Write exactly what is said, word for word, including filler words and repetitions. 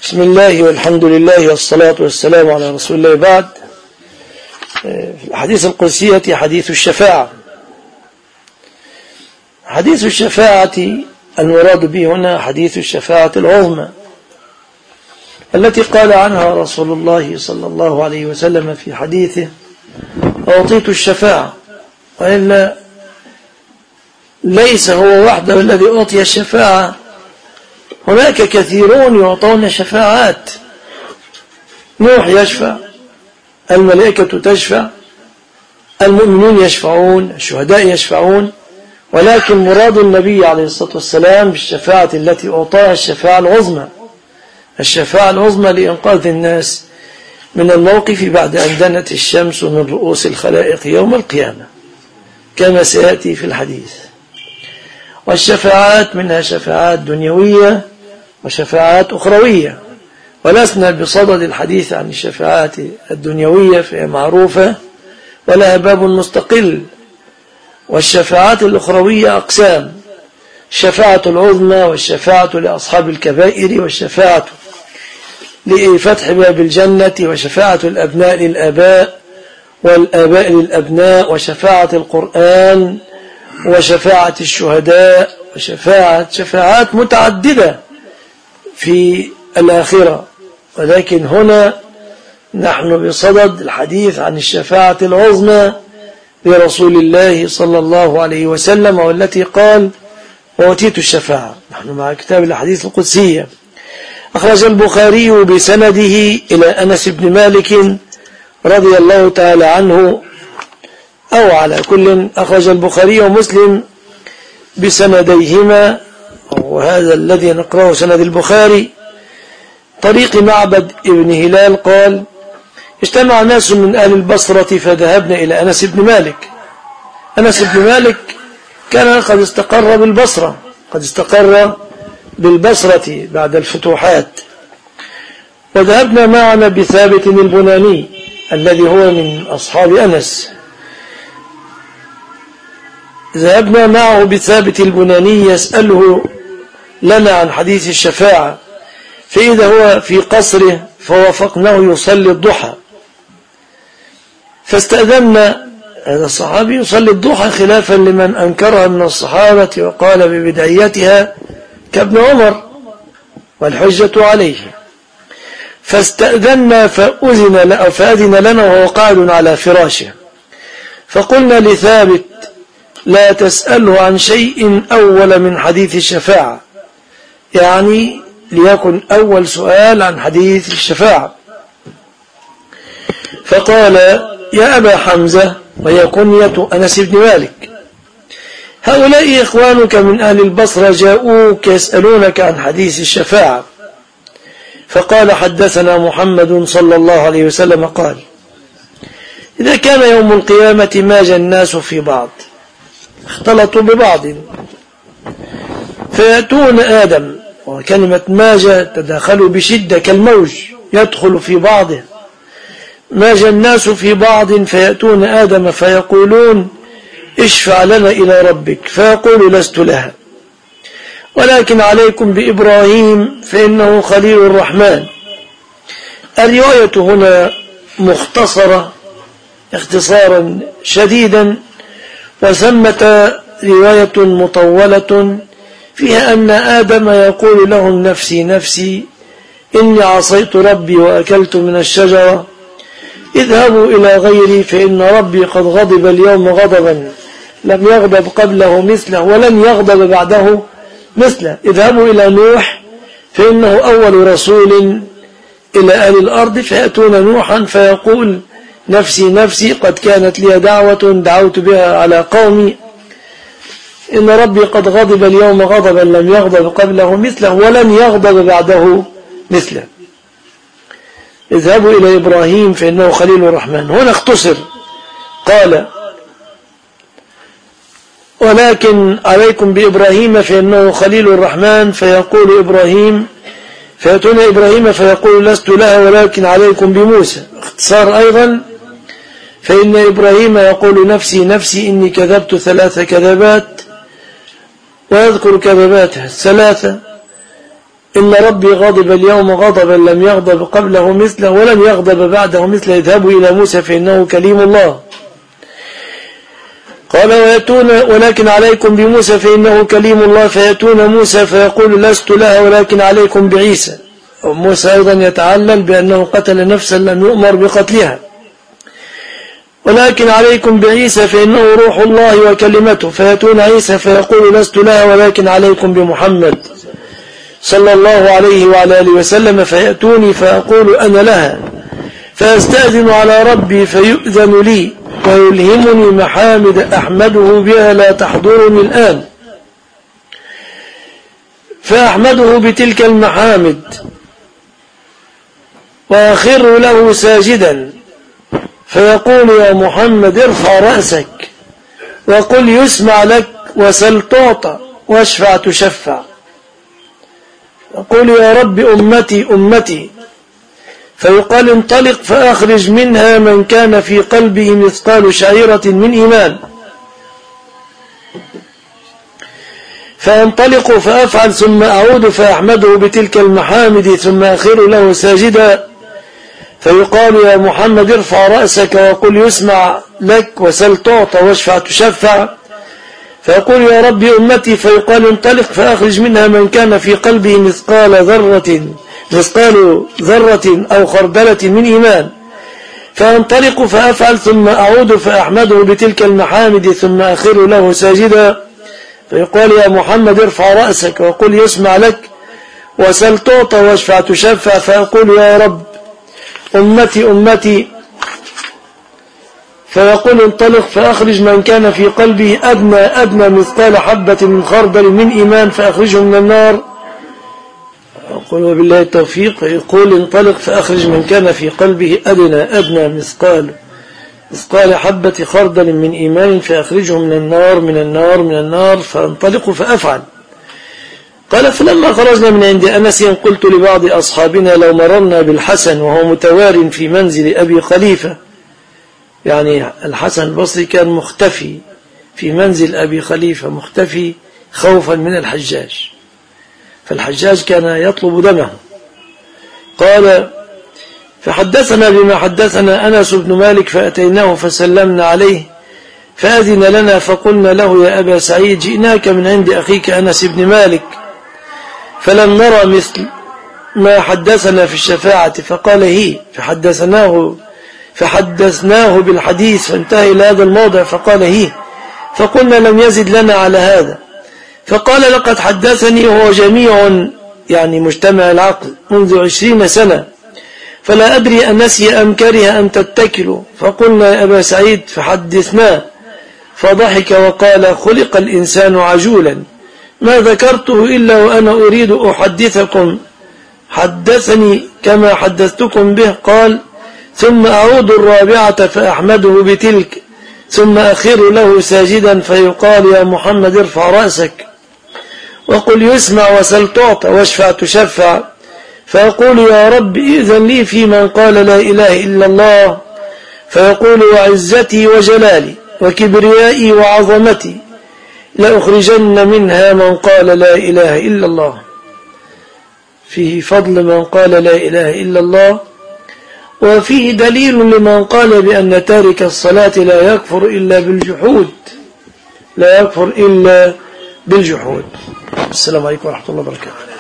بسم الله والحمد لله والصلاة والسلام على رسول الله. بعد، في الحديث القدسية حديث الشفاعة. حديث الشفاعة المراد به هنا حديث الشفاعة العظمى التي قال عنها رسول الله صلى الله عليه وسلم في حديثه: أعطيت الشفاعة. وإلا ليس هو وحده الذي أعطي الشفاعة، هناك كثيرون يعطون شفاعات. نوح يشفع، الملائكة تشفع، المؤمنون يشفعون، الشهداء يشفعون، ولكن مراد النبي عليه الصلاة والسلام بالشفاعة التي أعطاها الشفاعة العظمى، الشفاعة العظمى لإنقاذ الناس من الموقف بعد أن دنت الشمس من رؤوس الخلائق يوم القيامة كما سيأتي في الحديث. والشفاعات منها شفاعات دنيوية وشفاعات أخروية، ولسنا بصدد الحديث عن الشفاعات الدنيوية، فهي معروفة ولها باب مستقل. والشفاعات الأخروية أقسام: الشفاعة العظمى، والشفاعة لأصحاب الكبائر، والشفاعة لفتح باب الجنة، وشفاعة الأبناء للآباء والآباء للأبناء، وشفاعة القرآن، وشفاعة الشهداء، وشفاعة شفاعات متعددة في الآخرة. ولكن هنا نحن بصدد الحديث عن الشفاعة العظمى لرسول الله صلى الله عليه وسلم، والتي قال: وأوتيت الشفاعة. نحن مع كتاب الحديث القدسية. أخرج البخاري بسنده إلى أنس بن مالك رضي الله تعالى عنه، أو على كل أخرج البخاري ومسلم بسنديهما، وهذا الذي نقرأه سند البخاري. طريق معبد ابن هلال قال: اجتمع ناس من أهل البصرة فذهبنا إلى أنس بن مالك. أنس بن مالك كان قد استقر بالبصرة، قد استقر بالبصرة بعد الفتوحات. وذهبنا معنا بثابت البناني الذي هو من أصحاب أنس. ذهبنا معه بثابت البناني يسأله لنا عن حديث الشفاعة، فإذا هو في قصره فوافقناه يصلي الضحى، فاستأذنا. هذا الصحابي يصلي الضحى خلافا لمن أنكرها من الصحابة وقال ببدعيتها كابن عمر، والحجة عليه. فاستأذنا فأذن, فأذن لنا وهو قاعد على فراشه، فقلنا لثابت: لا تسأله عن شيء أول من حديث الشفاعة، يعني ليكن أول سؤال عن حديث الشفاعة. فقال: يا أبا حمزة، وهي كنية أنس بن مالك، هؤلاء إخوانك من أهل البصرة جاءوك يسألونك عن حديث الشفاعة. فقال: حدثنا محمد صلى الله عليه وسلم قال: إذا كان يوم القيامة ماج الناس في بعض، اختلطوا ببعض، فيأتون آدم، وكلمة ماج تداخلوا بشدة كالموج يدخل في بعضه. ماج الناس في بعض فيأتون آدم فيقولون: اشفع لنا إلى ربك، فيقول: لست لها، ولكن عليكم بإبراهيم فإنه خليل الرحمن. الرواية هنا مختصرة اختصارا شديدا، وثمة رواية مطولة فيها أن آدم يقول لهم: نفسي نفسي، إني عصيت ربي وأكلت من الشجرة، اذهبوا إلى غيري فإن ربي قد غضب اليوم غضبا لم يغضب قبله مثله ولن يغضب بعده مثله. اذهبوا إلى نوح فإنه أول رسول إلى أهل الأرض، فيأتون نوحا فيقول: نفسي نفسي، قد كانت لي دعوة دعوت بها على قومي، إن ربي قد غضب اليوم غضبا لم يغضب قبله مثله ولن يغضب بعده مثله. اذهبوا إلى إبراهيم فإنه خليل الرحمن. هنا اختصر، قال: ولكن عليكم بإبراهيم فإنه خليل الرحمن. فيقول إبراهيم، فيأتون إبراهيم فيقول: لست لها، ولكن عليكم بموسى. اختصار أيضا، فإن إبراهيم يقول: نفسي نفسي، إني كذبت ثلاث كذبات، ويذكر كذباتها الثلاثة. إن ربي غضب اليوم غضبا لم يغضب قبله مثله ولن يغضب بعده مثله اذهبوا إلى موسى فإنه كليم الله. قال ويأتون ولكن عليكم بموسى فإنه كليم الله فيأتون موسى فيقول لست لها ولكن عليكم بعيسى. وموسى أيضا يتعلل بأنه قتل نفسا لم يؤمر بقتلها. ولكن عليكم بعيسى فإنه روح الله وكلمته فيأتون عيسى فيقول لست لها ولكن عليكم بمحمد صلى الله عليه وعلى آله وسلم فيأتوني فأقول أنا لها فأستأذن على ربي فيؤذن لي ويلهمني محامد أحمده بها لا تحضرني الآن فأحمده بتلك المحامد وأخر له ساجدا فيقول يا محمد ارفع رأسك وقل يسمع لك وسل تعطى واشفع تشفع. يقول يا رب أمتي أمتي فيقال انطلق فأخرج منها من كان في قلبه مثقال شعيرة من إيمان فأنطلق فأفعل ثم أعود فأحمده بتلك المحامد ثم أخر له ساجدا فيقال يا محمد ارفع رأسك وقل يسمع لك وسل تعطى واشفع تشفع. فيقول يا رب أمتي فيقال انطلق فأخرج منها من كان في قلبه مثقال ذرة مثقال ذرة أو خردلة من إيمان فأنطلق فأفعل ثم أعود فأحمده بتلك المحامد ثم أخر له ساجدا فيقال يا محمد ارفع رأسك وقل يسمع لك وسل تعطى واشفع تشفع. فأقول يا رب أمتي أمتي فيقول انطلق فأخرج من كان في قلبه أدنى أدنى مثقال حبة من خردل من إيمان فأخرجه من النار. أقول وبالله التوفيق. يقول انطلق فأخرج من كان في قلبه أدنى أدنى مثقال مثقال حبة خردل من إيمان فأخرجه من النار من النار من النار فانطلق فأفعل. قال فلما خرجنا من عند أنس قلت لبعض أصحابنا لو مررنا بالحسن وهو متوار في منزل أبي خليفة، يعني الحسن البصري كان مختفي في منزل أبي خليفة مختفي خوفا من الحجاج، فالحجاج كان يطلب دمه. قال فحدثنا بما حدثنا أنس بن مالك فأتيناه فسلمنا عليه فأذن لنا فقلنا له يا أبا سعيد جئناك من عند أخيك أنس بن مالك فلم نرى مثل ما حدثنا في الشفاعة، فقال هي فحدثناه فحدثناه بالحديث فانتهى إلى هذا الموضع فقال هي، فقلنا لم يزد لنا على هذا، فقال لقد حدثني وهو جميع يعني مجتمع العقل منذ عشرين سنة فلا أدري أن نسي أم كره أن تتكلوا. فقلنا يا أبا سعيد فحدثناه فضحك وقال خلق الإنسان عجولا ما ذكرته إلا وأنا أريد أحدثكم حدثني كما حدثتكم به. قال ثم أعود الرابعة فأحمده بتلك ثم أخر له ساجدا فيقال يا محمد ارفع رأسك وقل يسمع وسل تعطى واشفع تشفع. فيقول يا رب إذن لي في من قال لا إله إلا الله، فيقول وعزتي وجلالي وكبريائي وعظمتي لأخرجن منها من قال لا إله إلا الله. فيه فضل من قال لا إله إلا الله، وفيه دليل لمن قال بأن تارك الصلاة لا يكفر إلا بالجحود لا يكفر إلا بالجحود. السلام عليكم ورحمة الله وبركاته.